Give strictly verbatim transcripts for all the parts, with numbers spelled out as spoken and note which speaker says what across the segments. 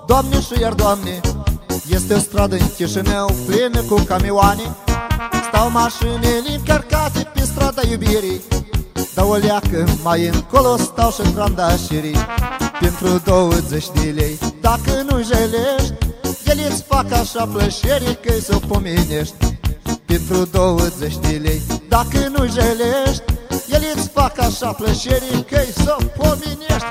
Speaker 1: Doamne și iar Doamne, este o stradă în Chișinău plină cu camioane. Stau mașinile încărcate pe strada iubirii, dar o leacă mai încolo stau și trandașirii. Pentru douăzeci de lei, dacă nu jelești, ele îți fac așa plăcere că-i s-o pomenești. Pentru douăzeci de lei, dacă nu jelești, ele îți fac așa plăcere că-i s-o pomenești.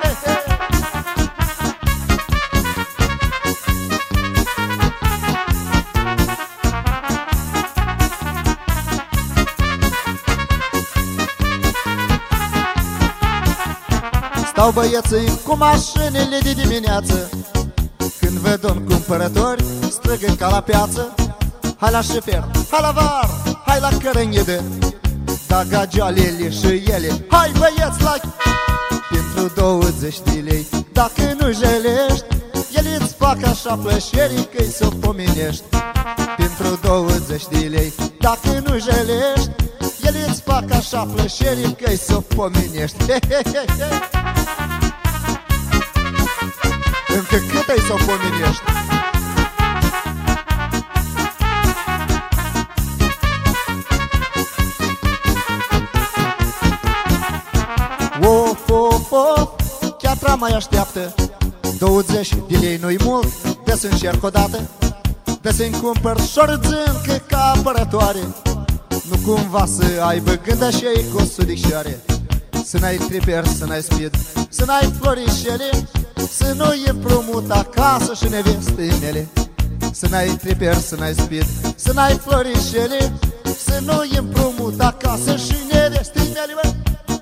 Speaker 1: Stau băieții cu mașinile de dimineață, când văd un cumpărător, strigă ca la piață: hai la șofer, hai la var, hai la cărănghidă, da gagialele și ele, hai băieți la... Pentru douăzeci de lei, dacă nu jelești, ele îți fac așa plăcere că-i s-o pomenești. Pentru douăzeci de lei, dacă nu jelești, ele îți fac așa plăcere că-i s-o pomenești. Încă cât ai s-o pomenești? Of, of, of, chiatra mai așteaptă. Douăzeci de lei nu-i mult, de să încerc o dată, de să-mi cumpăr șorțâncă ca apărătoare. Nu cumva să aibă gând așa cu sudicioare, să n-ai triper, să n-ai speed, să n-ai florișele, să nu-i împrumut acasă și nevestei mele. Să n-ai triper, să n-ai speed, să n-ai florișele, să nu-i împrumut acasă și nevestei mele, bă.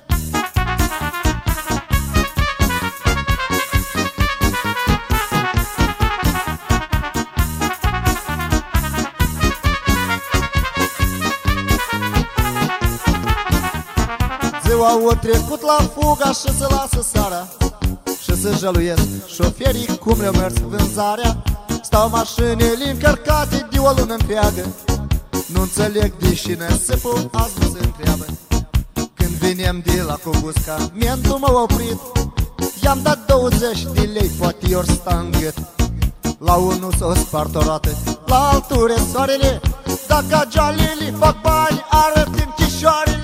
Speaker 1: Ziua o trecut la fuga și se lasă seara, și se jăluiesc șoferii cum le-au mers vânzarea. Stau mașinile încărcate de o lună întreagă, nu înțeleg de cine se pot, azi nu se întreabă. Când venem de la Cobusca, mentul m-a oprit, i-am dat douăzeci de lei, poate i-or sta în gât. La unul s-o spart o roată, la altul resoarele, dacă gagialele fac bani, arăt-mi chișoarele.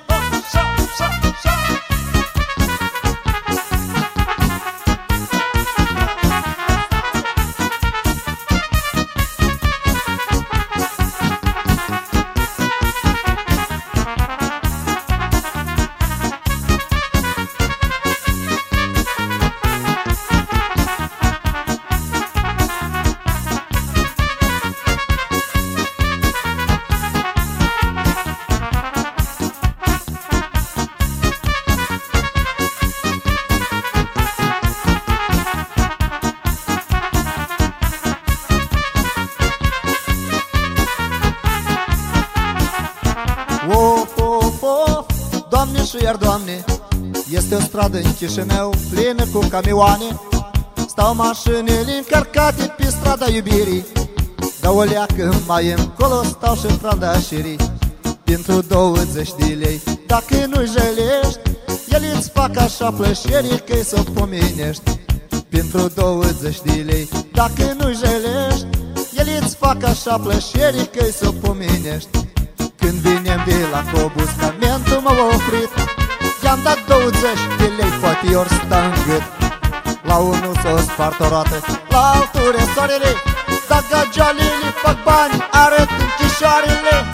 Speaker 1: Of, of, of, Doamne și iar Doamne, este o stradă în Chișinău plină cu camioane. Stau mașinile încărcate pe strada iubirii, dar o leacă mai încolo stau și trandașirii. Pentru douăzeci de lei, dacă nu jelești, ele îți fac așa plăcere că-i s-o pomenești. Pentru douăzeci de lei, dacă nu jelești, ele îți fac așa plăcere că-i s-o pomenești. Când vinem de la Cobusca, mentul m-a oprit, i-am dat douăzeci de lei, poate i-or sta în gât. La unul s-o spart o roată, la altul resoarele, dacă gagialele fac bani, arăt închișoarele.